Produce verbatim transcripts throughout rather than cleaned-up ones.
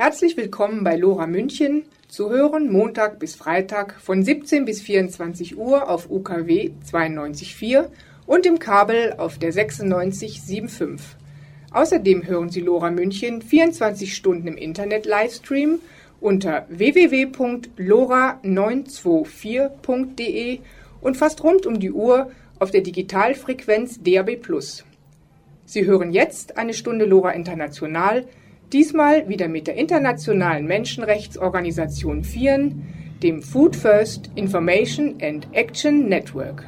Herzlich willkommen bei LoRa München, zu hören Montag bis Freitag von siebzehn bis vierundzwanzig Uhr auf U K W zweiundneunzig Komma vier und im Kabel auf der sechsundneunzig Komma fünfundsiebzig. Außerdem hören Sie LoRa München vierundzwanzig Stunden im Internet Livestream unter w w w punkt lora neun zwei vier punkt d e und fast rund um die Uhr auf der Digitalfrequenz D A B plus. Sie hören jetzt eine Stunde LoRa International, diesmal wieder mit der internationalen Menschenrechtsorganisation FIAN, dem Food First Information and Action Network.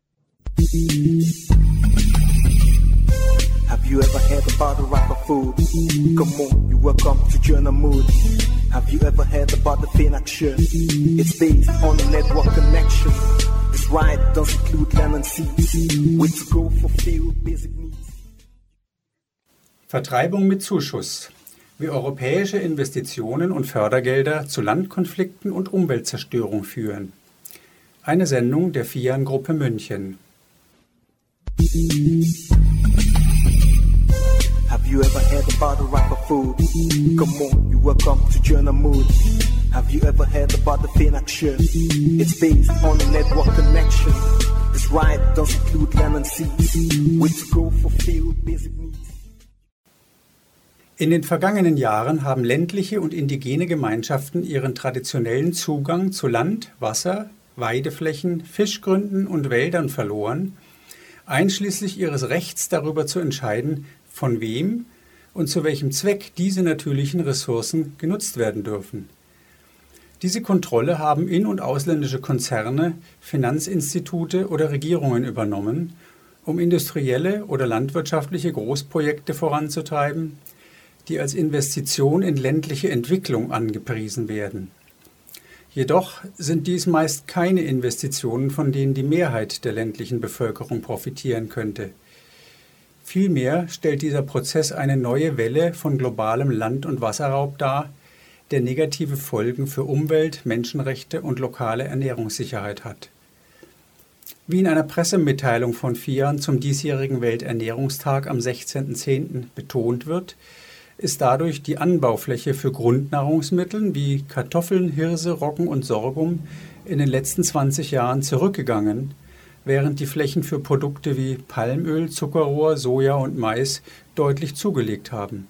Have you ever heard about the rapper food? Come on, you welcome to Journal Mood. Have you ever heard about the Fin Action? It's based on a network connection. This ride does include land and seas. Way to go fulfill basic needs. Vertreibung mit Zuschuss. Wie europäische Investitionen und Fördergelder zu Landkonflikten und Umweltzerstörung führen. Eine Sendung der FIAN-Gruppe München. Have you ever heard about the rapper food? Come on, you welcome to Journal Mood. Have you ever heard about the Fin Action? It's based on a network connection. This ride does include land and seas. Way to go fulfill basic needs. In den vergangenen Jahren haben ländliche und indigene Gemeinschaften ihren traditionellen Zugang zu Land, Wasser, Weideflächen, Fischgründen und Wäldern verloren, einschließlich ihres Rechts darüber zu entscheiden, von wem und zu welchem Zweck diese natürlichen Ressourcen genutzt werden dürfen. Diese Kontrolle haben in- und ausländische Konzerne, Finanzinstitute oder Regierungen übernommen, um industrielle oder landwirtschaftliche Großprojekte voranzutreiben, die als Investition in ländliche Entwicklung angepriesen werden. Jedoch sind dies meist keine Investitionen, von denen die Mehrheit der ländlichen Bevölkerung profitieren könnte. Vielmehr stellt dieser Prozess eine neue Welle von globalem Land- und Wasserraub dar, der negative Folgen für Umwelt, Menschenrechte und lokale Ernährungssicherheit hat. Wie in einer Pressemitteilung von FIAN zum diesjährigen Welternährungstag am sechzehnten zehnten betont wird, ist dadurch die Anbaufläche für Grundnahrungsmittel wie Kartoffeln, Hirse, Roggen und Sorghum in den letzten zwanzig Jahren zurückgegangen, während die Flächen für Produkte wie Palmöl, Zuckerrohr, Soja und Mais deutlich zugelegt haben.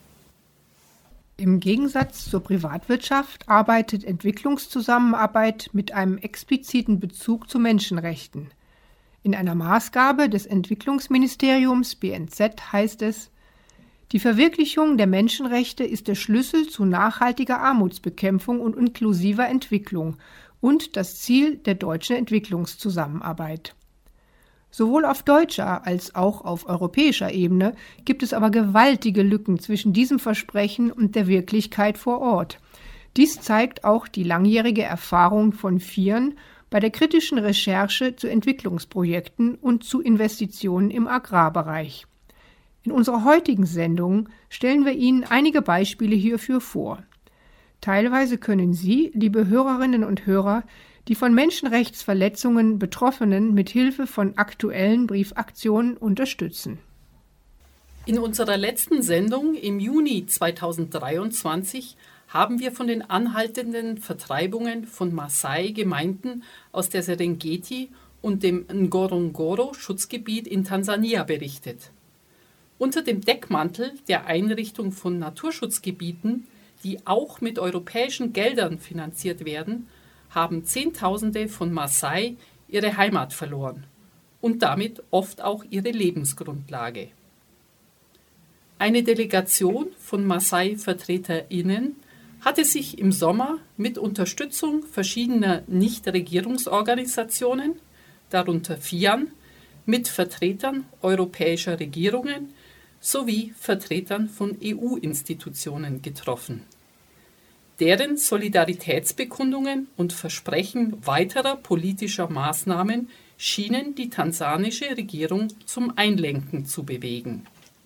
Im Gegensatz zur Privatwirtschaft arbeitet Entwicklungszusammenarbeit mit einem expliziten Bezug zu Menschenrechten. In einer Maßgabe des Entwicklungsministeriums B N Z heißt es: Die Verwirklichung der Menschenrechte ist der Schlüssel zu nachhaltiger Armutsbekämpfung und inklusiver Entwicklung und das Ziel der deutschen Entwicklungszusammenarbeit. Sowohl auf deutscher als auch auf europäischer Ebene gibt es aber gewaltige Lücken zwischen diesem Versprechen und der Wirklichkeit vor Ort. Dies zeigt auch die langjährige Erfahrung von FIAN bei der kritischen Recherche zu Entwicklungsprojekten und zu Investitionen im Agrarbereich. In unserer heutigen Sendung stellen wir Ihnen einige Beispiele hierfür vor. Teilweise können Sie, liebe Hörerinnen und Hörer, die von Menschenrechtsverletzungen Betroffenen mit Hilfe von aktuellen Briefaktionen unterstützen. In unserer letzten Sendung im Juni zweitausenddreiundzwanzig haben wir von den anhaltenden Vertreibungen von Maasai-Gemeinden aus der Serengeti und dem Ngorongoro-Schutzgebiet in Tansania berichtet. Unter dem Deckmantel der Einrichtung von Naturschutzgebieten, die auch mit europäischen Geldern finanziert werden, haben Zehntausende von Maasai ihre Heimat verloren und damit oft auch ihre Lebensgrundlage. Eine Delegation von Maasai-VertreterInnen hatte sich im Sommer mit Unterstützung verschiedener Nichtregierungsorganisationen, darunter FIAN, mit Vertretern europäischer Regierungen sowie Vertretern von E U-Institutionen getroffen. Deren Solidaritätsbekundungen und Versprechen weiterer politischer Maßnahmen schienen die tansanische Regierung zum Einlenken zu bewegen.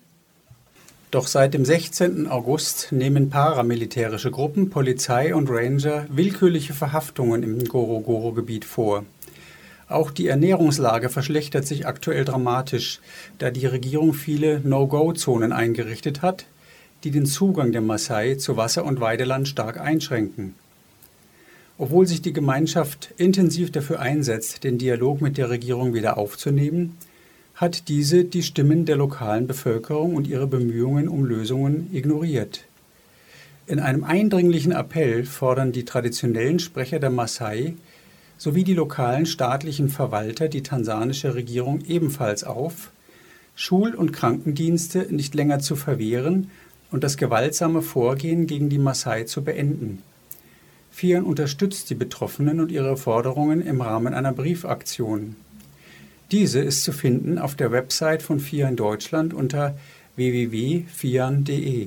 Doch seit dem sechzehnten August nehmen paramilitärische Gruppen, Polizei und Ranger willkürliche Verhaftungen im Ngorongoro-Gebiet vor. Auch die Ernährungslage verschlechtert sich aktuell dramatisch, da die Regierung viele No-Go-Zonen eingerichtet hat, die den Zugang der Maasai zu Wasser und Weideland stark einschränken. Obwohl sich die Gemeinschaft intensiv dafür einsetzt, den Dialog mit der Regierung wieder aufzunehmen, hat diese die Stimmen der lokalen Bevölkerung und ihre Bemühungen um Lösungen ignoriert. In einem eindringlichen Appell fordern die traditionellen Sprecher der Maasai sowie die lokalen staatlichen Verwalter die tansanische Regierung ebenfalls auf, Schul- und Krankendienste nicht länger zu verwehren und das gewaltsame Vorgehen gegen die Maasai zu beenden. FIAN unterstützt die Betroffenen und ihre Forderungen im Rahmen einer Briefaktion. Diese ist zu finden auf der Website von FIAN Deutschland unter w w w punkt fian punkt de.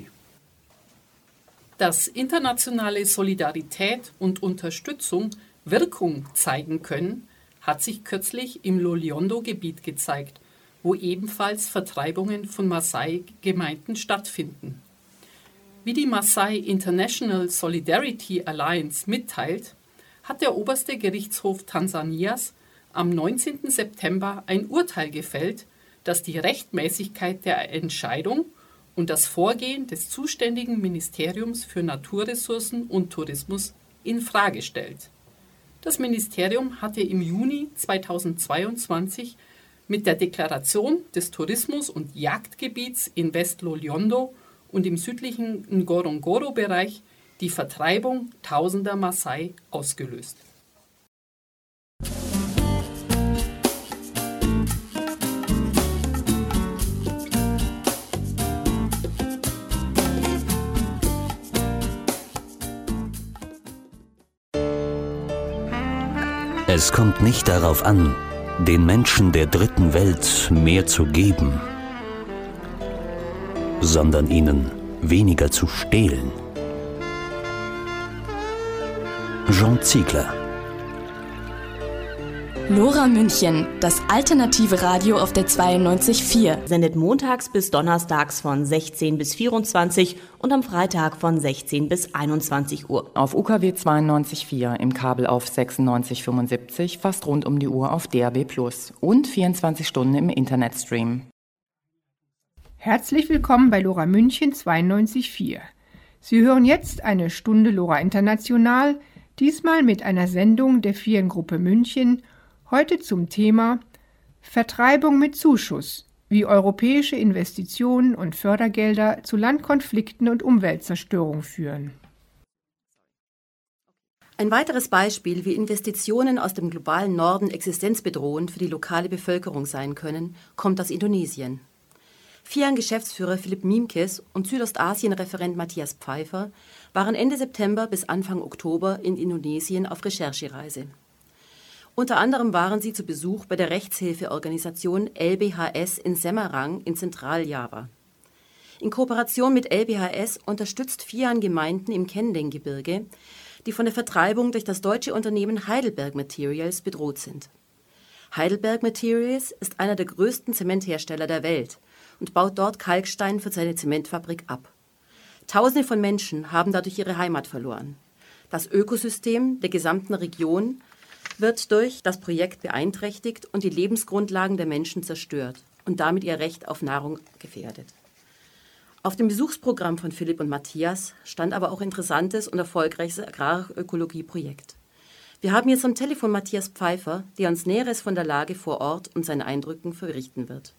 Dass internationale Solidarität und Unterstützung Wirkung zeigen können, hat sich kürzlich im Loliondo-Gebiet gezeigt, wo ebenfalls Vertreibungen von Maasai-Gemeinden stattfinden. Wie die Maasai International Solidarity Alliance mitteilt, hat der oberste Gerichtshof Tansanias am neunzehnten September ein Urteil gefällt, das die Rechtmäßigkeit der Entscheidung und das Vorgehen des zuständigen Ministeriums für Naturressourcen und Tourismus in Frage stellt. Das Ministerium hatte im Juni zweitausendzweiundzwanzig mit der Deklaration des Tourismus- und Jagdgebiets in West-Loliondo und im südlichen Ngorongoro-Bereich die Vertreibung tausender Maasai ausgelöst. Es kommt nicht darauf an, den Menschen der dritten Welt mehr zu geben, sondern ihnen weniger zu stehlen. Jean Ziegler. Lora München, das alternative Radio auf der zweiundneunzig Komma vier. Sendet montags bis donnerstags von sechzehn bis vierundzwanzig und am Freitag von sechzehn bis einundzwanzig Uhr. Auf U K W zweiundneunzig Komma vier, im Kabel auf sechsundneunzig Komma fünfundsiebzig, fast rund um die Uhr auf D A B plus und vierundzwanzig Stunden im Internetstream. Herzlich willkommen bei Lora München zweiundneunzig Komma vier. Sie hören jetzt eine Stunde Lora International, diesmal mit einer Sendung der FIAN-Gruppe München, heute zum Thema Vertreibung mit Zuschuss, wie europäische Investitionen und Fördergelder zu Landkonflikten und Umweltzerstörung führen. Ein weiteres Beispiel, wie Investitionen aus dem globalen Norden existenzbedrohend für die lokale Bevölkerung sein können, kommt aus Indonesien. FIAN-Geschäftsführer Philipp Miemkes und Südostasien-Referent Matthias Pfeiffer waren Ende September bis Anfang Oktober in Indonesien auf Recherchereise. Unter anderem waren sie zu Besuch bei der Rechtshilfeorganisation L B H S in Semarang in Zentraljava. In Kooperation mit L B H S unterstützt FIAN Gemeinden im Kendeng-Gebirge, die von der Vertreibung durch das deutsche Unternehmen Heidelberg Materials bedroht sind. Heidelberg Materials ist einer der größten Zementhersteller der Welt und baut dort Kalkstein für seine Zementfabrik ab. Tausende von Menschen haben dadurch ihre Heimat verloren. Das Ökosystem der gesamten Region wird durch das Projekt beeinträchtigt und die Lebensgrundlagen der Menschen zerstört und damit ihr Recht auf Nahrung gefährdet. Auf dem Besuchsprogramm von Philipp und Matthias stand aber auch interessantes und erfolgreiches Agrarökologie-Projekt. Wir haben jetzt am Telefon Matthias Pfeiffer, der uns Näheres von der Lage vor Ort und seinen Eindrücken berichten wird.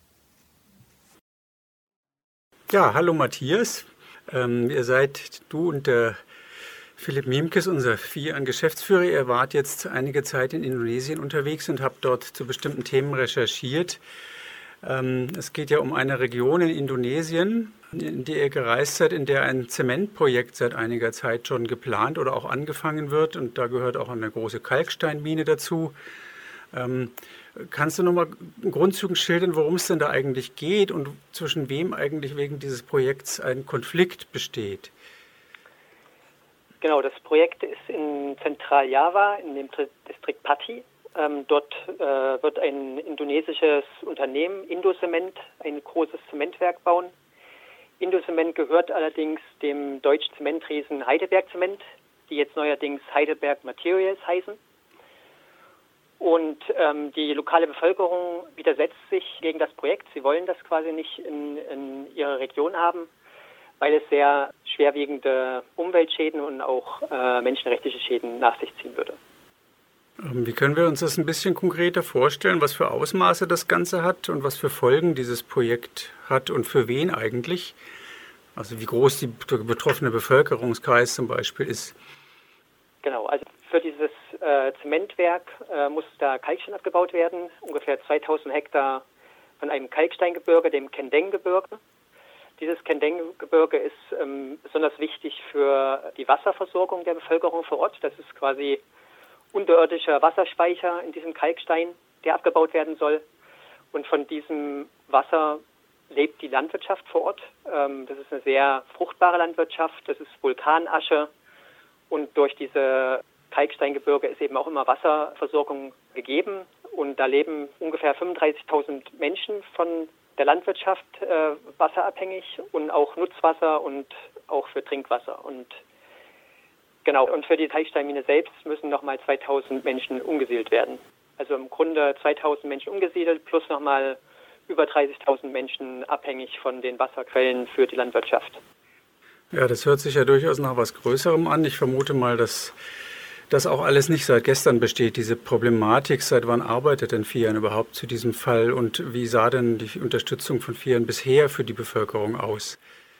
Ja, hallo Matthias. Ähm, ihr seid, du und der Philipp Miemkes, unser FIAN-Geschäftsführer. Ihr wart jetzt einige Zeit in Indonesien unterwegs und habt dort zu bestimmten Themen recherchiert. Ähm, es geht ja um eine Region in Indonesien, in die ihr gereist seid, in der ein Zementprojekt seit einiger Zeit schon geplant oder auch angefangen wird. Und da gehört auch eine große Kalksteinmine dazu. Ähm, kannst du nochmal in Grundzügen schildern, worum es denn da eigentlich geht und zwischen wem eigentlich wegen dieses Projekts ein Konflikt besteht? Genau, das Projekt ist in Zentraljava, in dem Distrikt Pati. Ähm, dort äh, wird ein indonesisches Unternehmen, Indocement, ein großes Zementwerk bauen. Indocement gehört allerdings dem deutschen Zementriesen Heidelberg Zement, die jetzt neuerdings Heidelberg Materials heißen. Und ähm, die lokale Bevölkerung widersetzt sich gegen das Projekt. Sie wollen das quasi nicht in, in ihrer Region haben, weil es sehr schwerwiegende Umweltschäden und auch äh, menschenrechtliche Schäden nach sich ziehen würde. Wie können wir uns das ein bisschen konkreter vorstellen, was für Ausmaße das Ganze hat und was für Folgen dieses Projekt hat und für wen eigentlich? Also wie groß die betroffene Bevölkerungskreis zum Beispiel ist. Genau, also für dieses äh, Zementwerk äh, muss da Kalkstein abgebaut werden, ungefähr zweitausend Hektar von einem Kalksteingebirge, dem Kendeng-Gebirge. Dieses Kendeng-Gebirge ist ähm, besonders wichtig für die Wasserversorgung der Bevölkerung vor Ort. Das ist quasi unterirdischer Wasserspeicher in diesem Kalkstein, der abgebaut werden soll. Und von diesem Wasser lebt die Landwirtschaft vor Ort. Ähm, das ist eine sehr fruchtbare Landwirtschaft, das ist Vulkanasche. Und durch diese Kalksteingebirge ist eben auch immer Wasserversorgung gegeben. Und da leben ungefähr fünfunddreißigtausend Menschen von der Landwirtschaft äh, wasserabhängig und auch Nutzwasser und auch für Trinkwasser. Und genau, und für die Kalksteinmine selbst müssen nochmal zweitausend Menschen umgesiedelt werden. Also im Grunde zweitausend Menschen umgesiedelt plus nochmal über dreißigtausend Menschen abhängig von den Wasserquellen für die Landwirtschaft. Ja, das hört sich ja durchaus nach was Größerem an. Ich vermute mal, dass das auch alles nicht seit gestern besteht, diese Problematik. Seit wann arbeitet denn FIAN überhaupt zu diesem Fall und wie sah denn die Unterstützung von FIAN bisher für die Bevölkerung aus?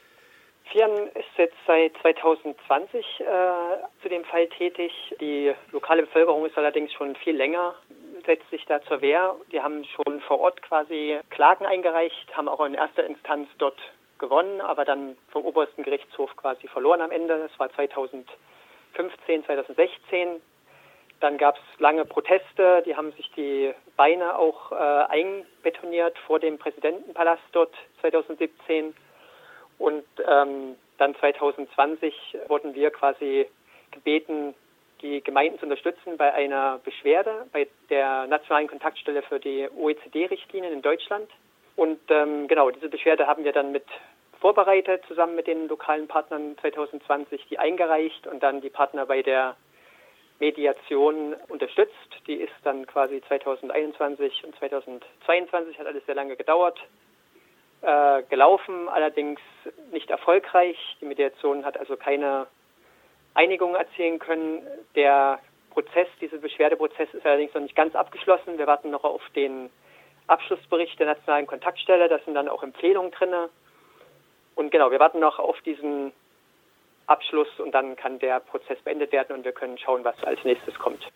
FIAN ist jetzt seit zweitausendzwanzig äh, zu dem Fall tätig. Die lokale Bevölkerung ist allerdings schon viel länger, setzt sich da zur Wehr. Die haben schon vor Ort quasi Klagen eingereicht, haben auch in erster Instanz dort gewonnen, aber dann vom obersten Gerichtshof quasi verloren am Ende. Das war zweitausendfünfzehn, zweitausendsechzehn. Dann gab es lange Proteste, die haben sich die Beine auch äh, einbetoniert vor dem Präsidentenpalast dort zweitausendsiebzehn. Und ähm, dann zweitausendzwanzig wurden wir quasi gebeten, die Gemeinden zu unterstützen bei einer Beschwerde bei der Nationalen Kontaktstelle für die O E C D-Richtlinien in Deutschland. Und ähm, genau, diese Beschwerde haben wir dann mit vorbereitet, zusammen mit den lokalen Partnern zweitausendzwanzig, die eingereicht und dann die Partner bei der Mediation unterstützt. Die ist dann quasi zweitausendeinundzwanzig und zweitausendzweiundzwanzig, hat alles sehr lange gedauert, äh, gelaufen, allerdings nicht erfolgreich. Die Mediation hat also keine Einigung erzielen können. Der Prozess, dieser Beschwerdeprozess ist allerdings noch nicht ganz abgeschlossen. Wir warten noch auf den Abschlussbericht der Nationalen Kontaktstelle. Da sind dann auch Empfehlungen drin. Und genau, wir warten noch auf diesen Abschluss und dann kann der Prozess beendet werden und wir können schauen, was als nächstes kommt.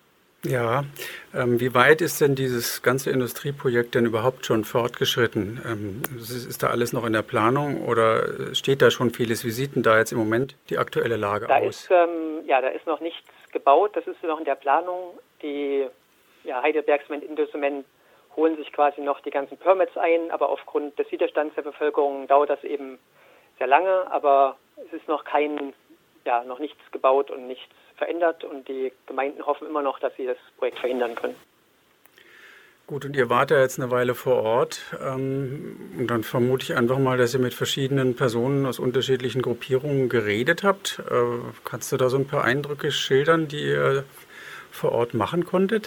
Ja, ähm, wie weit ist denn dieses ganze Industrieprojekt denn überhaupt schon fortgeschritten? Ähm, ist da alles noch in der Planung oder steht da schon vieles? Wie sieht denn da jetzt im Moment die aktuelle Lage da aus? Ist, ähm, ja, da ist noch nichts gebaut, das ist noch in der Planung. Die ja, Heidelberg Cement Indocement holen sich quasi noch die ganzen Permits ein, aber aufgrund des Widerstands der Bevölkerung dauert das eben sehr lange, aber es ist noch kein, ja, noch nichts gebaut und nichts verändert und die Gemeinden hoffen immer noch, dass sie das Projekt verhindern können. Gut, und ihr wart ja jetzt eine Weile vor Ort ähm, und dann vermute ich einfach mal, dass ihr mit verschiedenen Personen aus unterschiedlichen Gruppierungen geredet habt. Äh, kannst du da so ein paar Eindrücke schildern, die ihr vor Ort machen konntet?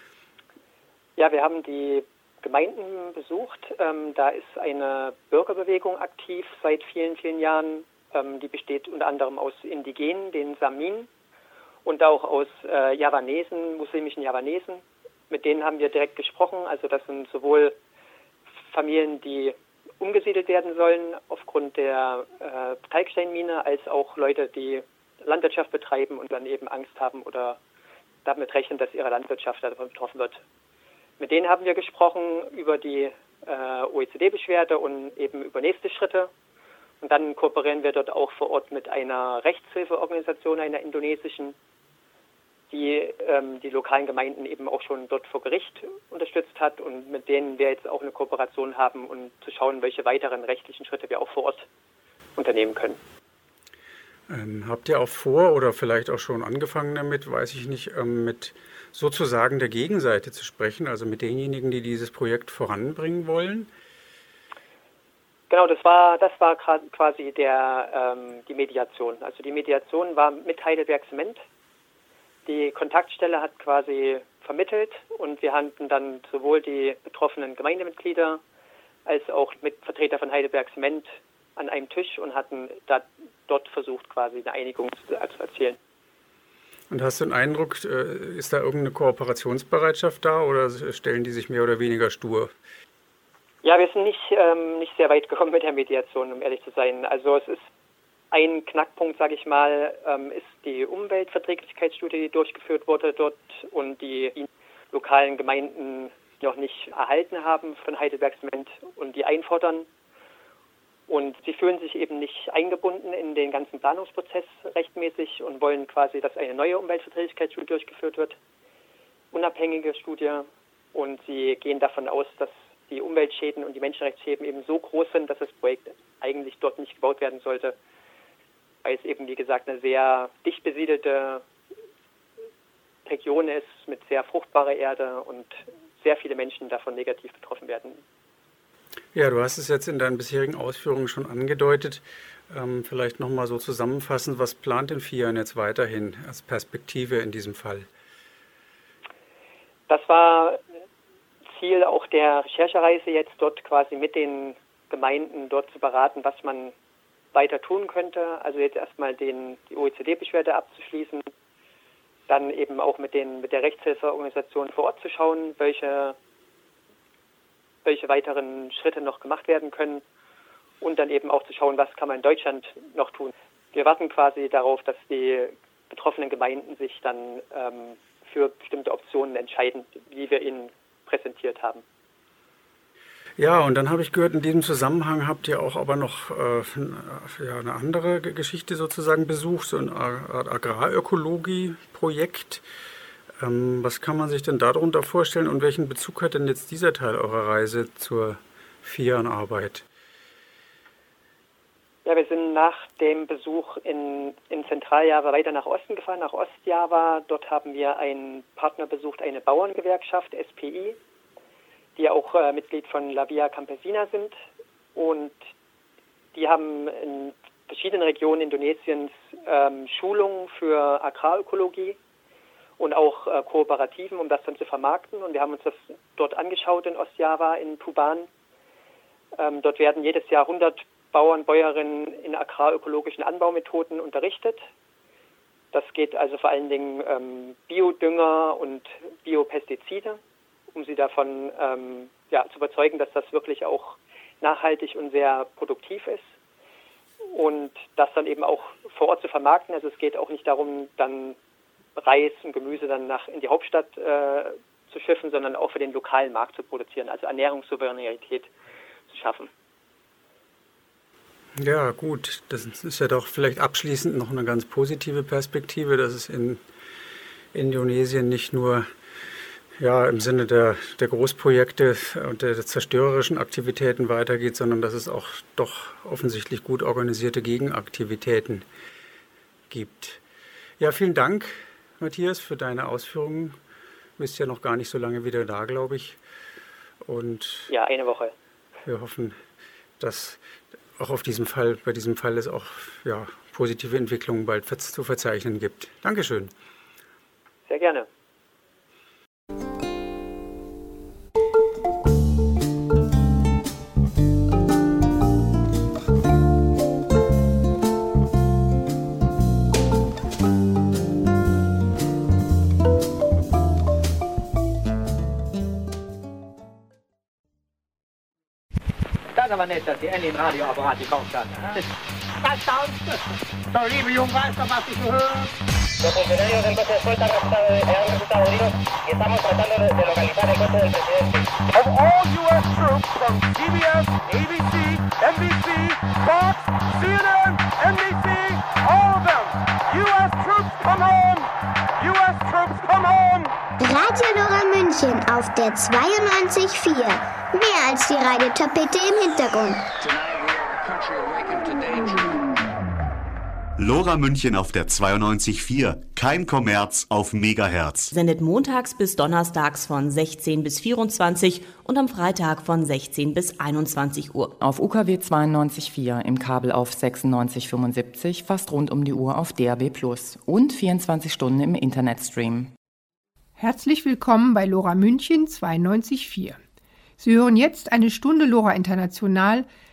Ja, wir haben die Gemeinden besucht. Ähm, da ist eine Bürgerbewegung aktiv seit vielen, vielen Jahren. Ähm, die besteht unter anderem aus Indigenen, den Samin, und auch aus äh, Javanesen, muslimischen Javanesen. Mit denen haben wir direkt gesprochen. Also das sind sowohl Familien, die umgesiedelt werden sollen aufgrund der äh, Kalksteinmine, als auch Leute, die Landwirtschaft betreiben und dann eben Angst haben oder damit rechnen, dass ihre Landwirtschaft davon betroffen wird. Mit denen haben wir gesprochen über die äh, O E C D-Beschwerde und eben über nächste Schritte. Und dann kooperieren wir dort auch vor Ort mit einer Rechtshilfeorganisation, einer indonesischen, die ähm, die lokalen Gemeinden eben auch schon dort vor Gericht unterstützt hat und mit denen wir jetzt auch eine Kooperation haben, um zu schauen, welche weiteren rechtlichen Schritte wir auch vor Ort unternehmen können. Ähm, habt ihr auch vor oder vielleicht auch schon angefangen damit, weiß ich nicht, ähm, mit sozusagen der Gegenseite zu sprechen, also mit denjenigen, die dieses Projekt voranbringen wollen? Genau, das war das war quasi der ähm, die Mediation. Also die Mediation war mit Heidelberg Cement. Die Kontaktstelle hat quasi vermittelt und wir hatten dann sowohl die betroffenen Gemeindemitglieder als auch mit Vertreter von Heidelberg Cement an einem Tisch und hatten da, dort versucht, quasi eine Einigung zu, zu erzielen. Und hast du den Eindruck, ist da irgendeine Kooperationsbereitschaft da oder stellen die sich mehr oder weniger stur? Ja, wir sind nicht, ähm, nicht sehr weit gekommen mit der Mediation, um ehrlich zu sein. Also es ist ein Knackpunkt, sage ich mal, ähm, ist die Umweltverträglichkeitsstudie, die durchgeführt wurde dort und die, die lokalen Gemeinden noch nicht erhalten haben von Heidelberg Zement und die einfordern. Und sie fühlen sich eben nicht eingebunden in den ganzen Planungsprozess rechtmäßig und wollen quasi, dass eine neue Umweltverträglichkeitsstudie durchgeführt wird, unabhängige Studie. Und sie gehen davon aus, dass die Umweltschäden und die Menschenrechtsschäden eben so groß sind, dass das Projekt eigentlich dort nicht gebaut werden sollte, weil es eben, wie gesagt, eine sehr dicht besiedelte Region ist mit sehr fruchtbarer Erde und sehr viele Menschen davon negativ betroffen werden. Ja, du hast es jetzt in deinen bisherigen Ausführungen schon angedeutet. Ähm, vielleicht nochmal so zusammenfassend, was plant denn Fian jetzt weiterhin als Perspektive in diesem Fall? Das war Ziel auch der Recherchereise, jetzt dort quasi mit den Gemeinden dort zu beraten, was man weiter tun könnte. Also jetzt erstmal den, die O E C D-Beschwerde abzuschließen, dann eben auch mit, den, mit der Rechtshilfeorganisation vor Ort zu schauen, welche, welche weiteren Schritte noch gemacht werden können und dann eben auch zu schauen, was kann man in Deutschland noch tun. Wir warten quasi darauf, dass die betroffenen Gemeinden sich dann ähm, für bestimmte Optionen entscheiden, wie wir ihnen präsentiert haben. Ja, und dann habe ich gehört, in diesem Zusammenhang habt ihr auch aber noch äh, ja, eine andere Geschichte sozusagen besucht, so ein Agrarökologie-Projekt. Ähm, was kann man sich denn darunter vorstellen und welchen Bezug hat denn jetzt dieser Teil eurer Reise zur Fian-Arbeit? Ja, wir sind nach dem Besuch in, in Zentraljava weiter nach Osten gefahren, nach Ostjava. Dort haben wir einen Partner besucht, eine Bauerngewerkschaft, S P I, die auch äh, Mitglied von La Via Campesina sind. Und die haben in verschiedenen Regionen Indonesiens ähm, Schulungen für Agrarökologie und auch äh, Kooperativen, um das dann zu vermarkten. Und wir haben uns das dort angeschaut in Ostjava, in Tuban. Ähm, dort werden jedes Jahr hundert Bauern, Bäuerinnen in agrarökologischen Anbaumethoden unterrichtet. Das geht also vor allen Dingen ähm, Biodünger und Biopestizide, um sie davon ähm, ja, zu überzeugen, dass das wirklich auch nachhaltig und sehr produktiv ist. Und das dann eben auch vor Ort zu vermarkten. Also es geht auch nicht darum, dann Reis und Gemüse dann nach in die Hauptstadt äh, zu schiffen, sondern auch für den lokalen Markt zu produzieren, also Ernährungssouveränität zu schaffen. Ja, gut. Das ist ja doch vielleicht abschließend noch eine ganz positive Perspektive, dass es in Indonesien nicht nur ja, im Sinne der, der Großprojekte und der zerstörerischen Aktivitäten weitergeht, sondern dass es auch doch offensichtlich gut organisierte Gegenaktivitäten gibt. Ja, vielen Dank, Matthias, für deine Ausführungen. Du bist ja noch gar nicht so lange wieder da, glaube ich. Und ja, eine Woche. Wir hoffen, dass auch auf diesem Fall, bei diesem Fall es auch ja, positive Entwicklungen bald zu verzeichnen gibt. Dankeschön. Sehr gerne. Aber nicht, dass die Ellie im Radioapparat gekauft hat. Was tauscht? So, liebe Jungen, weißt du, was ich höre? Los funcionarios del coche de escolta han resultado heridos y estamos tratando de, de localizar el coche del presidente. Of all U S troops from C B S, A B C, N B C, Fox, C N N, N B C, all of them. U S troops come home! U S troops come home! Radio Lora München auf der zweiundneunzig Komma vier. Mehr als die Radiotapete im Hintergrund. Lora München auf der zweiundneunzig Komma vier. Kein Kommerz auf Megahertz. Sendet montags bis donnerstags von sechzehn bis vierundzwanzig und am Freitag von sechzehn bis einundzwanzig Uhr. Auf U K W zweiundneunzig Komma vier, im Kabel auf sechsundneunzig Komma fünfundsiebzig, fast rund um die Uhr auf D A B plus und vierundzwanzig Stunden im Internetstream. Herzlich willkommen bei Lora München zweiundneunzig Komma vier. Sie hören jetzt eine Stunde Lora International,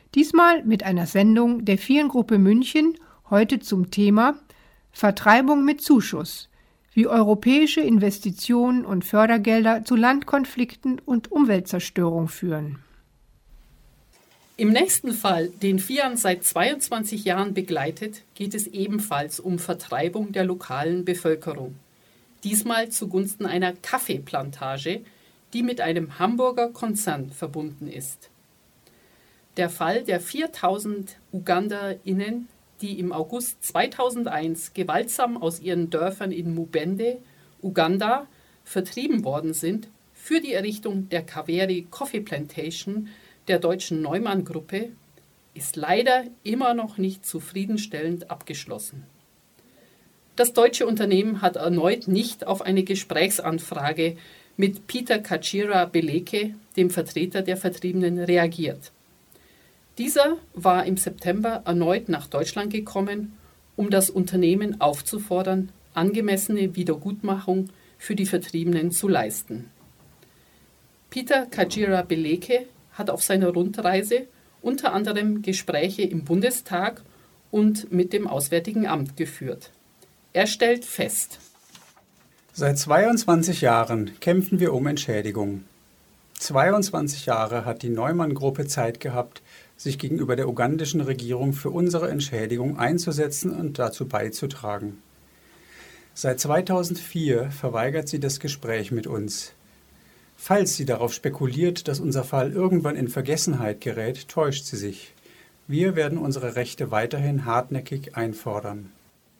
Diesmal mit einer Sendung der Vieren-Gruppe München, heute zum Thema Vertreibung mit Zuschuss, wie europäische Investitionen und Fördergelder zu Landkonflikten und Umweltzerstörung führen. Im nächsten Fall, den FIAN seit zweiundzwanzig Jahren begleitet, geht es ebenfalls um Vertreibung der lokalen Bevölkerung. Diesmal zugunsten einer Kaffeeplantage, die mit einem Hamburger Konzern verbunden ist. Der Fall der viertausend UgandaInnen, die im August zweitausendeins gewaltsam aus ihren Dörfern in Mubende, Uganda, vertrieben worden sind, für die Errichtung der Kaveri Coffee Plantation der deutschen Neumann-Gruppe, ist leider immer noch nicht zufriedenstellend abgeschlossen. Das deutsche Unternehmen hat erneut nicht auf eine Gesprächsanfrage mit Peter Kachira-Beleke, dem Vertreter der Vertriebenen, reagiert. Dieser war im September erneut nach Deutschland gekommen, um das Unternehmen aufzufordern, angemessene Wiedergutmachung für die Vertriebenen zu leisten. Peter Kachira-Beleke hat auf seiner Rundreise unter anderem Gespräche im Bundestag und mit dem Auswärtigen Amt geführt. Er stellt fest: Seit zweiundzwanzig Jahren kämpfen wir um Entschädigung. zweiundzwanzig Jahre hat die Neumann-Gruppe Zeit gehabt, sich gegenüber der ugandischen Regierung für unsere Entschädigung einzusetzen und dazu beizutragen. Seit zweitausendvier verweigert sie das Gespräch mit uns. Falls sie darauf spekuliert, dass unser Fall irgendwann in Vergessenheit gerät, täuscht sie sich. Wir werden unsere Rechte weiterhin hartnäckig einfordern.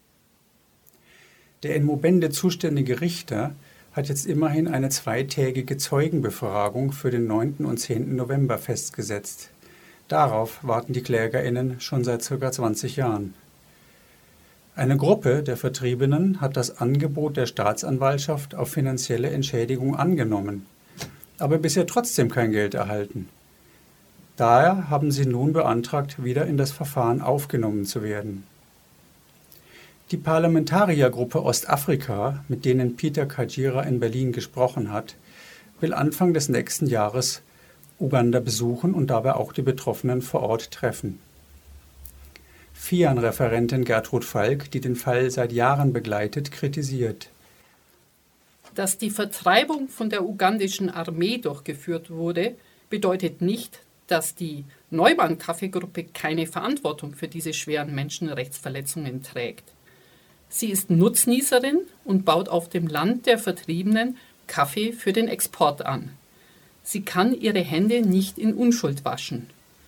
Der in Mubende zuständige Richter hat jetzt immerhin eine zweitägige Zeugenbefragung für den neunten und zehnten November festgesetzt. Darauf warten die KlägerInnen schon seit ca. zwanzig Jahren. Eine Gruppe der Vertriebenen hat das Angebot der Staatsanwaltschaft auf finanzielle Entschädigung angenommen, aber bisher trotzdem kein Geld erhalten. Daher haben sie nun beantragt, wieder in das Verfahren aufgenommen zu werden. Die Parlamentariergruppe Ostafrika, mit denen Peter Kachira in Berlin gesprochen hat, will Anfang des nächsten Jahres Uganda besuchen und dabei auch die Betroffenen vor Ort treffen. FIAN-Referentin Gertrud Falk, die den Fall seit Jahren begleitet, kritisiert: Dass die Vertreibung von der ugandischen Armee durchgeführt wurde, bedeutet nicht, dass die Neumann-Kaffeegruppe keine Verantwortung für diese schweren Menschenrechtsverletzungen trägt. Sie ist Nutznießerin und baut auf dem Land der Vertriebenen Kaffee für den Export an. Sie kann ihre Hände nicht in Unschuld waschen.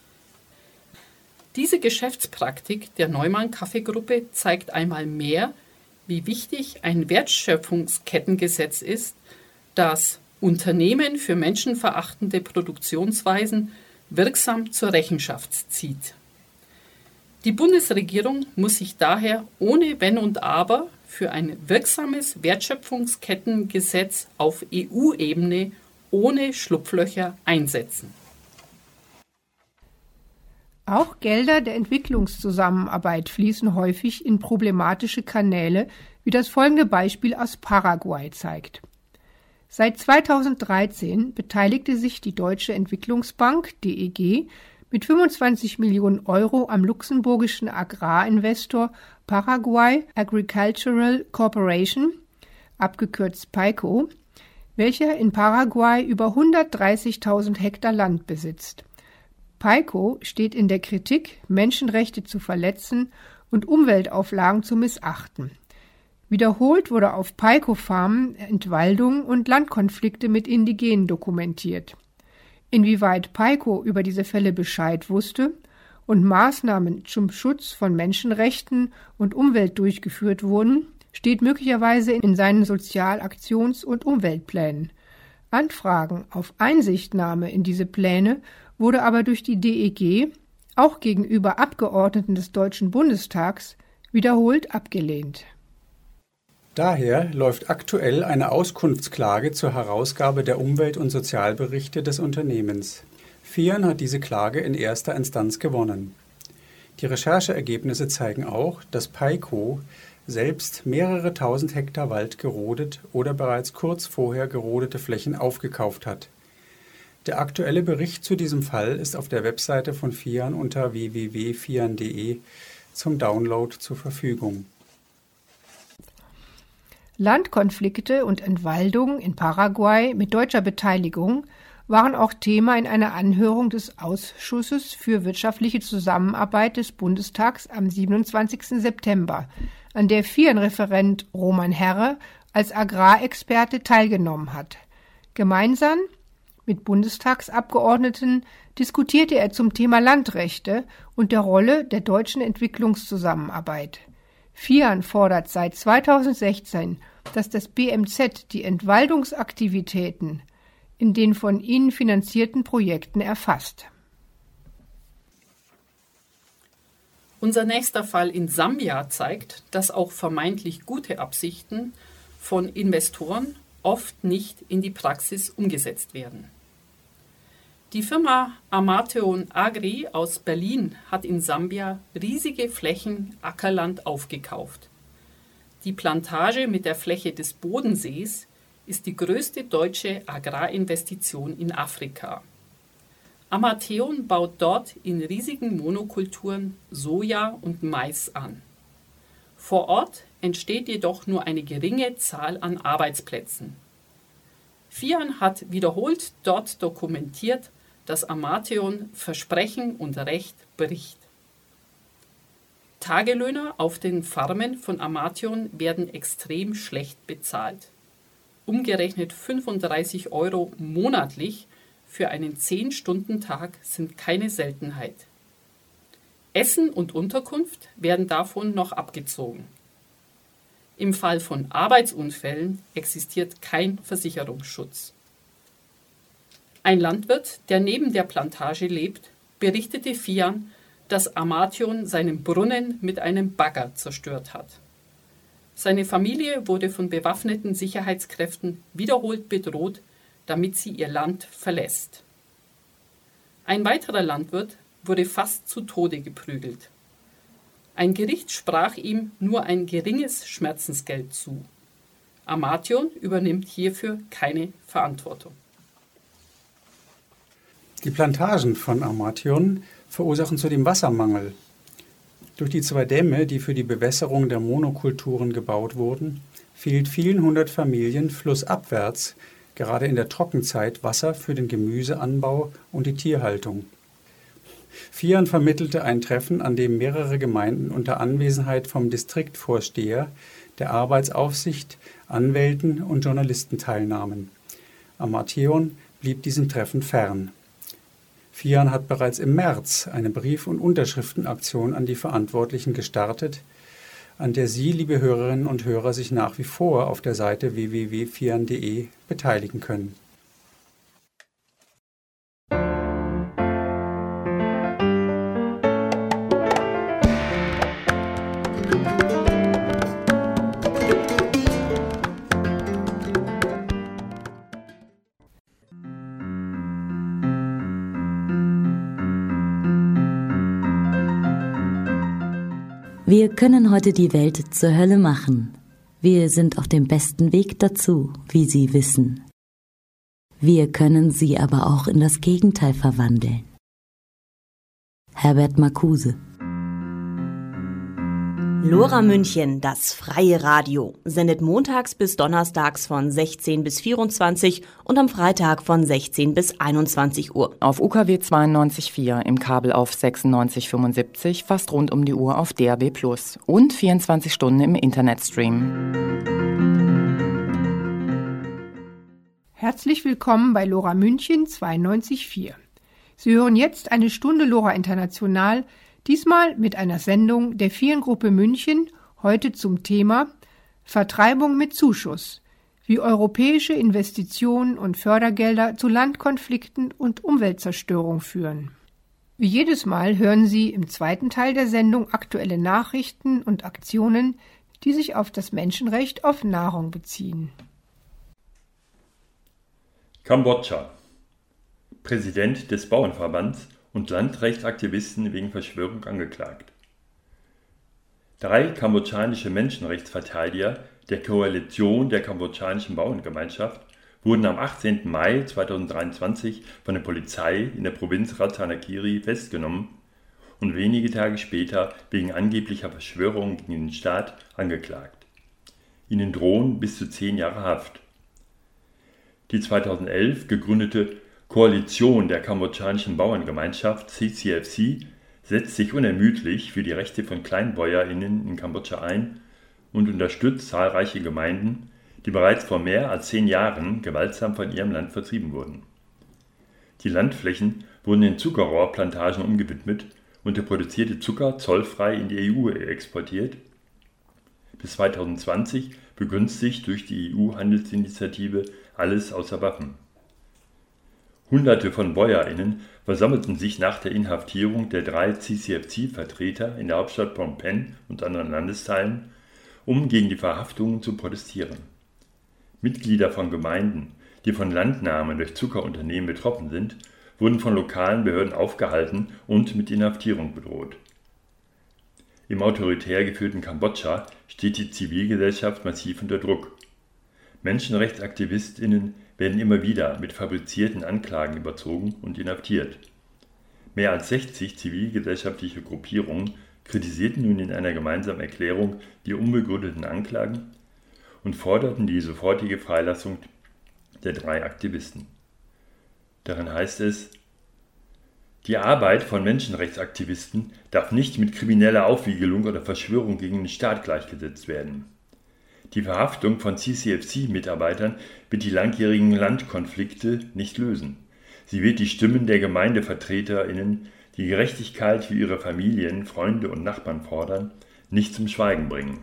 Diese Geschäftspraktik der Neumann-Kaffeegruppe zeigt einmal mehr, wie wichtig ein Wertschöpfungskettengesetz ist, das Unternehmen für menschenverachtende Produktionsweisen wirksam zur Rechenschaft zieht. Die Bundesregierung muss sich daher ohne Wenn und Aber für ein wirksames Wertschöpfungskettengesetz auf E U-Ebene ohne Schlupflöcher einsetzen. Auch Gelder der Entwicklungszusammenarbeit fließen häufig in problematische Kanäle, wie das folgende Beispiel aus Paraguay zeigt. Seit zweitausenddreizehn beteiligte sich die Deutsche Entwicklungsbank D E G mit fünfundzwanzig Millionen Euro am luxemburgischen Agrarinvestor Paraguay Agricultural Corporation, abgekürzt PAICO, welcher in Paraguay über hundertdreißigtausend Hektar Land besitzt. PAICO steht in der Kritik, Menschenrechte zu verletzen und Umweltauflagen zu missachten. Wiederholt wurde auf PAICO-Farmen Entwaldung und Landkonflikte mit Indigenen dokumentiert. Inwieweit PAICO über diese Fälle Bescheid wusste und Maßnahmen zum Schutz von Menschenrechten und Umwelt durchgeführt wurden, steht möglicherweise in seinen Sozialaktions- und Umweltplänen. Anfragen auf Einsichtnahme in diese Pläne wurde aber durch die D E G, auch gegenüber Abgeordneten des Deutschen Bundestags, wiederholt abgelehnt. Daher läuft aktuell eine Auskunftsklage zur Herausgabe der Umwelt- und Sozialberichte des Unternehmens. FIAN hat diese Klage in erster Instanz gewonnen. Die Rechercheergebnisse zeigen auch, dass PAICO selbst mehrere tausend Hektar Wald gerodet oder bereits kurz vorher gerodete Flächen aufgekauft hat. Der aktuelle Bericht zu diesem Fall ist auf der Webseite von FIAN unter w w w punkt fian punkt de zum Download zur Verfügung. Landkonflikte und Entwaldung in Paraguay mit deutscher Beteiligung waren auch Thema in einer Anhörung des Ausschusses für wirtschaftliche Zusammenarbeit des Bundestags am siebenundzwanzigsten September, an der FIAN-Referent Roman Herre als Agrarexperte teilgenommen hat. Gemeinsam mit Bundestagsabgeordneten diskutierte er zum Thema Landrechte und der Rolle der deutschen Entwicklungszusammenarbeit. FIAN fordert seit zweitausendsechzehn, dass das B M Z die Entwaldungsaktivitäten in den von ihnen finanzierten Projekten erfasst. Unser nächster Fall in Sambia zeigt, dass auch vermeintlich gute Absichten von Investoren oft nicht in die Praxis umgesetzt werden. Die Firma Amateon Agri aus Berlin hat in Sambia riesige Flächen Ackerland aufgekauft. Die Plantage mit der Fläche des Bodensees ist die größte deutsche Agrarinvestition in Afrika. Amateon baut dort in riesigen Monokulturen Soja und Mais an. Vor Ort entsteht jedoch nur eine geringe Zahl an Arbeitsplätzen. FIAN hat wiederholt dort dokumentiert, dass Amateon Versprechen und Recht bricht. Tagelöhner auf den Farmen von Amateon werden extrem schlecht bezahlt. Umgerechnet fünfunddreißig Euro monatlich für einen zehn-Stunden-Tag sind keine Seltenheit. Essen und Unterkunft werden davon noch abgezogen. Im Fall von Arbeitsunfällen existiert kein Versicherungsschutz. Ein Landwirt, der neben der Plantage lebt, berichtete FIAN, dass Amateon seinen Brunnen mit einem Bagger zerstört hat. Seine Familie wurde von bewaffneten Sicherheitskräften wiederholt bedroht, damit sie ihr Land verlässt. Ein weiterer Landwirt wurde fast zu Tode geprügelt. Ein Gericht sprach ihm nur ein geringes Schmerzensgeld zu. Amateon übernimmt hierfür keine Verantwortung. Die Plantagen von Amateon verursachen zudem Wassermangel. Durch die zwei Dämme, die für die Bewässerung der Monokulturen gebaut wurden, fehlt vielen hundert Familien flussabwärts gerade in der Trockenzeit Wasser für den Gemüseanbau und die Tierhaltung. FIAN vermittelte ein Treffen, an dem mehrere Gemeinden unter Anwesenheit vom Distriktvorsteher, der Arbeitsaufsicht, Anwälten und Journalisten teilnahmen. Amateon blieb diesem Treffen fern. FIAN hat bereits im März eine Brief- und Unterschriftenaktion an die Verantwortlichen gestartet, an der Sie, liebe Hörerinnen und Hörer, sich nach wie vor auf der Seite w w w punkt fian punkt de beteiligen können. Wir können heute die Welt zur Hölle machen. Wir sind auf dem besten Weg dazu, wie Sie wissen. Wir können sie aber auch in das Gegenteil verwandeln. Herbert Marcuse. Lora München, das freie Radio, sendet montags bis donnerstags von sechzehn bis vierundzwanzig und am Freitag von sechzehn bis einundzwanzig Uhr. Auf U K W zweiundneunzig Komma vier, im Kabel auf sechsundneunzig Komma fünfundsiebzig, fast rund um die Uhr auf D A B plus und vierundzwanzig Stunden im Internetstream. Herzlich willkommen bei Lora München zweiundneunzig Komma vier. Sie hören jetzt eine Stunde Lora International, diesmal mit einer Sendung der FIAN-Gruppe München, heute zum Thema Vertreibung mit Zuschuss, wie europäische Investitionen und Fördergelder zu Landkonflikten und Umweltzerstörung führen. Wie jedes Mal hören Sie im zweiten Teil der Sendung aktuelle Nachrichten und Aktionen, die sich auf das Menschenrecht auf Nahrung beziehen. Kambodscha. Präsident des Bauernverbands und Landrechtsaktivisten wegen Verschwörung angeklagt. Drei kambodschanische Menschenrechtsverteidiger der Koalition der kambodschanischen Bauerngemeinschaft wurden am achtzehnten Mai zweitausenddreiundzwanzig von der Polizei in der Provinz Ratanakiri festgenommen und wenige Tage später wegen angeblicher Verschwörung gegen den Staat angeklagt. Ihnen drohen bis zu zehn Jahre Haft. Die zweitausendelf gegründete Koalition der kambodschanischen Bauerngemeinschaft C C F C setzt sich unermüdlich für die Rechte von KleinbäuerInnen in Kambodscha ein und unterstützt zahlreiche Gemeinden, die bereits vor mehr als zehn Jahren gewaltsam von ihrem Land vertrieben wurden. Die Landflächen wurden in Zuckerrohrplantagen umgewidmet und der produzierte Zucker zollfrei in die E U exportiert. Bis zweitausendzwanzig begünstigt durch die E U-Handelsinitiative Alles außer Waffen. Hunderte von BäuerInnen versammelten sich nach der Inhaftierung der drei C C F C-Vertreter in der Hauptstadt Phnom Penh und anderen Landesteilen, um gegen die Verhaftungen zu protestieren. Mitglieder von Gemeinden, die von Landnahmen durch Zuckerunternehmen betroffen sind, wurden von lokalen Behörden aufgehalten und mit Inhaftierung bedroht. Im autoritär geführten Kambodscha steht die Zivilgesellschaft massiv unter Druck. MenschenrechtsaktivistInnen werden immer wieder mit fabrizierten Anklagen überzogen und inhaftiert. Mehr als sechzig zivilgesellschaftliche Gruppierungen kritisierten nun in einer gemeinsamen Erklärung die unbegründeten Anklagen und forderten die sofortige Freilassung der drei Aktivisten. Darin heißt es: Die Arbeit von Menschenrechtsaktivisten darf nicht mit krimineller Aufwiegelung oder Verschwörung gegen den Staat gleichgesetzt werden. Die Verhaftung von C C F C-Mitarbeitern wird die langjährigen Landkonflikte nicht lösen. Sie wird die Stimmen der GemeindevertreterInnen, die Gerechtigkeit für ihre Familien, Freunde und Nachbarn fordern, nicht zum Schweigen bringen.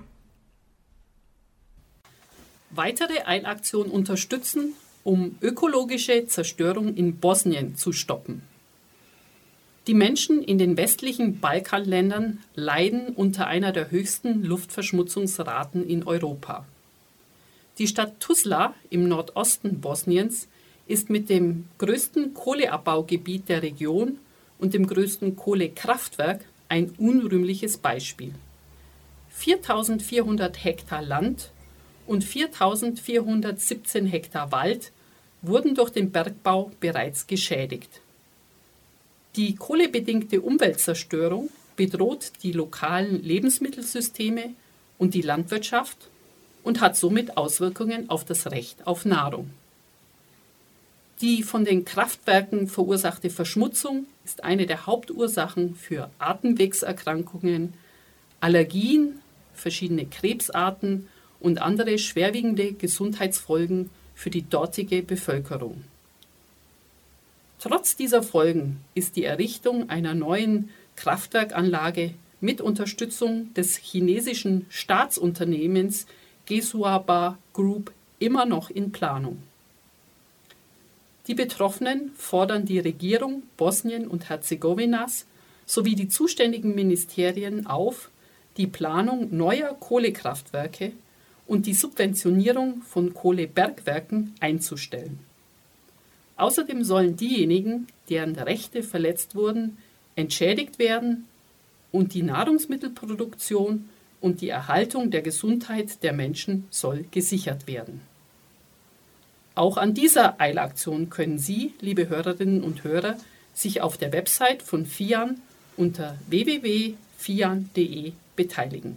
Weitere Eilaktionen unterstützen, um ökologische Zerstörung in Bosnien zu stoppen. Die Menschen in den westlichen Balkanländern leiden unter einer der höchsten Luftverschmutzungsraten in Europa. Die Stadt Tuzla im Nordosten Bosniens ist mit dem größten Kohleabbaugebiet der Region und dem größten Kohlekraftwerk ein unrühmliches Beispiel. viertausendvierhundert Hektar Land und viertausendvierhundertsiebzehn Hektar Wald wurden durch den Bergbau bereits geschädigt. Die kohlebedingte Umweltzerstörung bedroht die lokalen Lebensmittelsysteme und die Landwirtschaft und hat somit Auswirkungen auf das Recht auf Nahrung. Die von den Kraftwerken verursachte Verschmutzung ist eine der Hauptursachen für Atemwegserkrankungen, Allergien, verschiedene Krebsarten und andere schwerwiegende Gesundheitsfolgen für die dortige Bevölkerung. Trotz dieser Folgen ist die Errichtung einer neuen Kraftwerkanlage mit Unterstützung des chinesischen Staatsunternehmens Gesuaba Group immer noch in Planung. Die Betroffenen fordern die Regierung Bosnien und Herzegowinas sowie die zuständigen Ministerien auf, die Planung neuer Kohlekraftwerke und die Subventionierung von Kohlebergwerken einzustellen. Außerdem sollen diejenigen, deren Rechte verletzt wurden, entschädigt werden und die Nahrungsmittelproduktion und die Erhaltung der Gesundheit der Menschen soll gesichert werden. Auch an dieser Eilaktion können Sie, liebe Hörerinnen und Hörer, sich auf der Website von FIAN unter w w w punkt fian punkt de beteiligen.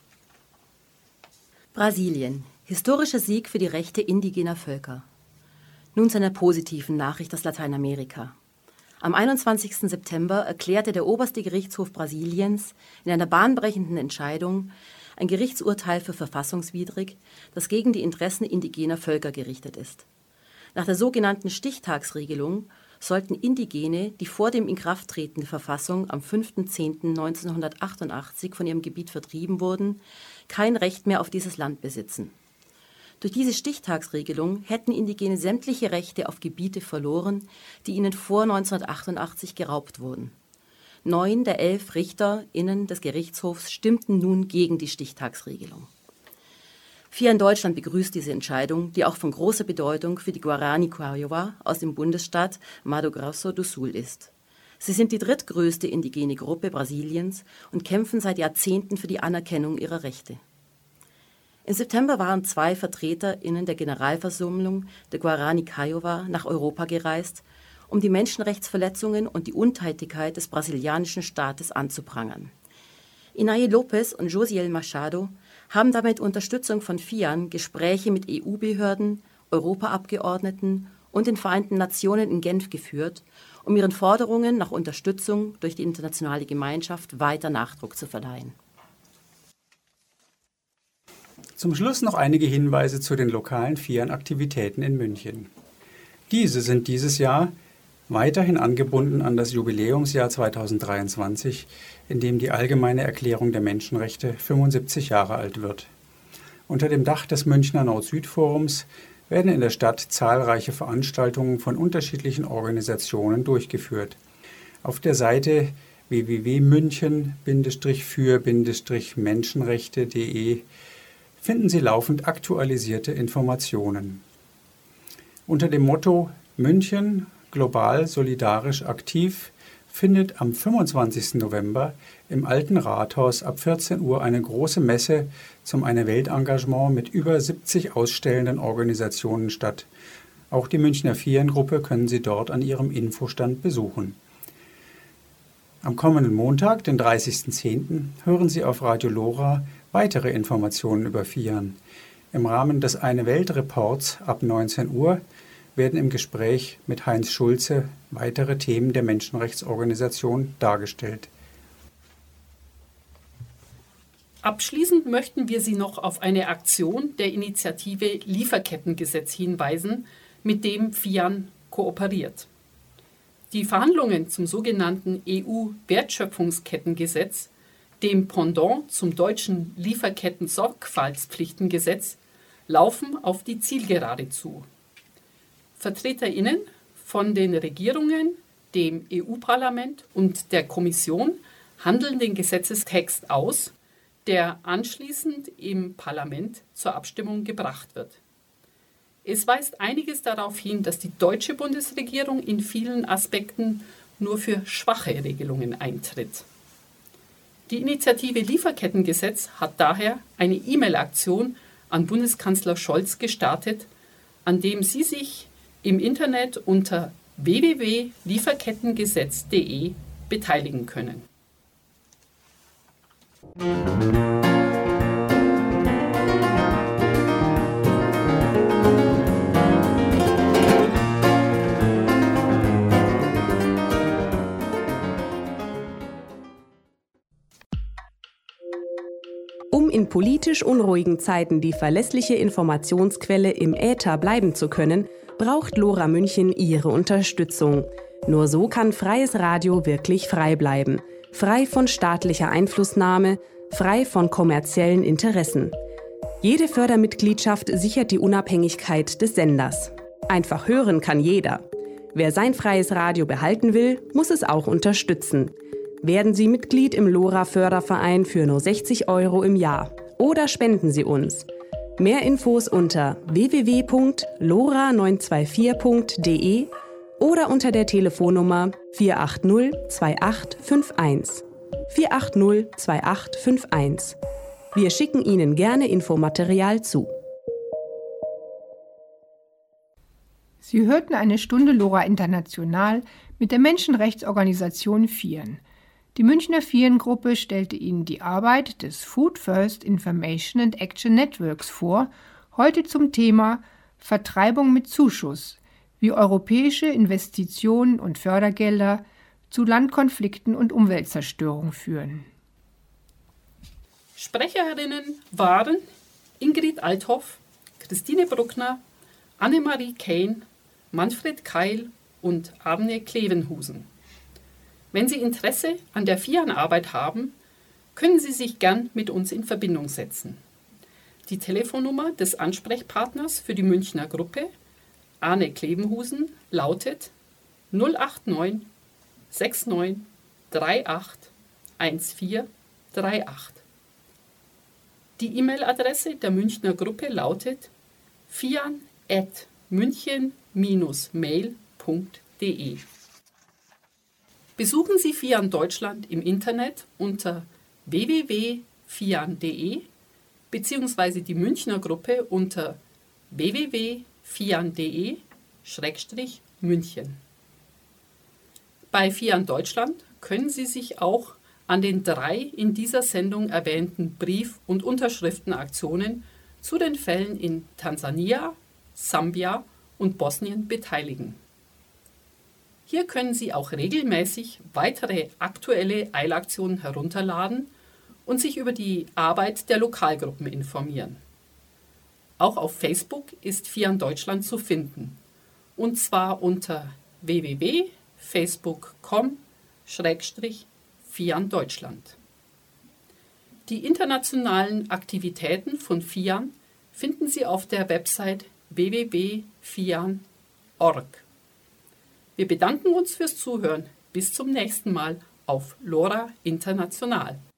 Brasilien. Historischer Sieg für die Rechte indigener Völker. Nun zu einer positiven Nachricht aus Lateinamerika. Am einundzwanzigsten September erklärte der oberste Gerichtshof Brasiliens in einer bahnbrechenden Entscheidung ein Gerichtsurteil für verfassungswidrig, das gegen die Interessen indigener Völker gerichtet ist. Nach der sogenannten Stichtagsregelung sollten Indigene, die vor dem Inkrafttreten der Verfassung am fünften zehnten neunzehnhundertachtundachtzig von ihrem Gebiet vertrieben wurden, kein Recht mehr auf dieses Land besitzen. Durch diese Stichtagsregelung hätten Indigene sämtliche Rechte auf Gebiete verloren, die ihnen vor neunzehnhundertachtundachtzig geraubt wurden. Neun der elf RichterInnen des Gerichtshofs stimmten nun gegen die Stichtagsregelung. FIAN Deutschland begrüßt diese Entscheidung, die auch von großer Bedeutung für die Guarani Kaiowá aus dem Bundesstaat Mato Grosso do Sul ist. Sie sind die drittgrößte indigene Gruppe Brasiliens und kämpfen seit Jahrzehnten für die Anerkennung ihrer Rechte. Im September waren zwei VertreterInnen der Generalversammlung der Guarani Kaiowá nach Europa gereist, um die Menschenrechtsverletzungen und die Untätigkeit des brasilianischen Staates anzuprangern. Inay Lopez und Josiel Machado haben damit Unterstützung von FIAN Gespräche mit E U-Behörden, Europaabgeordneten und den Vereinten Nationen in Genf geführt, um ihren Forderungen nach Unterstützung durch die internationale Gemeinschaft weiter Nachdruck zu verleihen. Zum Schluss noch einige Hinweise zu den lokalen FIAN-Aktivitäten in München. Diese sind dieses Jahr weiterhin angebunden an das Jubiläumsjahr zweitausenddreiundzwanzig, in dem die Allgemeine Erklärung der Menschenrechte fünfundsiebzig Jahre alt wird. Unter dem Dach des Münchner Nord-Süd-Forums werden in der Stadt zahlreiche Veranstaltungen von unterschiedlichen Organisationen durchgeführt. Auf der Seite w w w punkt münchen für menschenrechte punkt de finden Sie laufend aktualisierte Informationen. Unter dem Motto München global solidarisch aktiv findet am fünfundzwanzigsten November im Alten Rathaus ab vierzehn Uhr eine große Messe zum Eine Weltengagement mit über siebzig ausstellenden Organisationen statt. Auch die Münchner FIAN-Gruppe können Sie dort an ihrem Infostand besuchen. Am kommenden Montag, den dreißigsten zehnten, hören Sie auf Radio Lora weitere Informationen über FIAN. Im Rahmen des Eine-Welt-Reports ab neunzehn Uhr werden im Gespräch mit Heinz Schulze weitere Themen der Menschenrechtsorganisation dargestellt. Abschließend möchten wir Sie noch auf eine Aktion der Initiative Lieferkettengesetz hinweisen, mit dem FIAN kooperiert. Die Verhandlungen zum sogenannten E U-Wertschöpfungskettengesetz, dem Pendant zum deutschen Lieferketten-Sorgfaltspflichtengesetz, laufen auf die Zielgerade zu. VertreterInnen von den Regierungen, dem E U-Parlament und der Kommission handeln den Gesetzestext aus, der anschließend im Parlament zur Abstimmung gebracht wird. Es weist einiges darauf hin, dass die deutsche Bundesregierung in vielen Aspekten nur für schwache Regelungen eintritt. Die Initiative Lieferkettengesetz hat daher eine E-Mail-Aktion an Bundeskanzler Scholz gestartet, an dem Sie sich im Internet unter w w w punkt lieferkettengesetz punkt de beteiligen können. Um in politisch unruhigen Zeiten die verlässliche Informationsquelle im Äther bleiben zu können, braucht Lora München Ihre Unterstützung. Nur so kann freies Radio wirklich frei bleiben. Frei von staatlicher Einflussnahme, frei von kommerziellen Interessen. Jede Fördermitgliedschaft sichert die Unabhängigkeit des Senders. Einfach hören kann jeder. Wer sein freies Radio behalten will, muss es auch unterstützen. Werden Sie Mitglied im Lora-Förderverein für nur sechzig Euro im Jahr oder spenden Sie uns. Mehr Infos unter w w w punkt lora neun zwei vier punkt de oder unter der Telefonnummer vier acht null zwei acht fünf eins. vier acht null zwei acht fünf eins. Wir schicken Ihnen gerne Infomaterial zu. Sie hörten eine Stunde Lora International mit der Menschenrechtsorganisation FIAN. Die Münchner FIAN-Gruppe stellte Ihnen die Arbeit des Food First Information and Action Networks vor, heute zum Thema Vertreibung mit Zuschuss, wie europäische Investitionen und Fördergelder zu Landkonflikten und Umweltzerstörung führen. Sprecherinnen waren Ingrid Althoff, Christine Bruckner, Annemarie Kane, Manfred Keil und Arne Klevenhusen. Wenn Sie Interesse an der FIAN-Arbeit haben, können Sie sich gern mit uns in Verbindung setzen. Die Telefonnummer des Ansprechpartners für die Münchner Gruppe, Arne Klevenhusen, lautet null acht neun sechs neun drei acht eins vier drei acht. Die E-Mail-Adresse der Münchner Gruppe lautet fian at münchen mail punkt de. Besuchen Sie FIAN Deutschland im Internet unter w w w punkt fian punkt de, bzw. die Münchner Gruppe unter w w w punkt fian punkt de Schrägstrich München. Bei Fian Deutschland können Sie sich auch an den drei in dieser Sendung erwähnten Brief- und Unterschriftenaktionen zu den Fällen in Tansania, Sambia und Bosnien beteiligen. Hier können Sie auch regelmäßig weitere aktuelle Eilaktionen herunterladen und sich über die Arbeit der Lokalgruppen informieren. Auch auf Facebook ist Fian Deutschland zu finden, und zwar unter w w w punkt facebook punkt com Schrägstrich Fian Deutschland. Die internationalen Aktivitäten von Fian finden Sie auf der Website w w w punkt fian punkt org. Wir bedanken uns fürs Zuhören. Bis zum nächsten Mal auf LoRa International.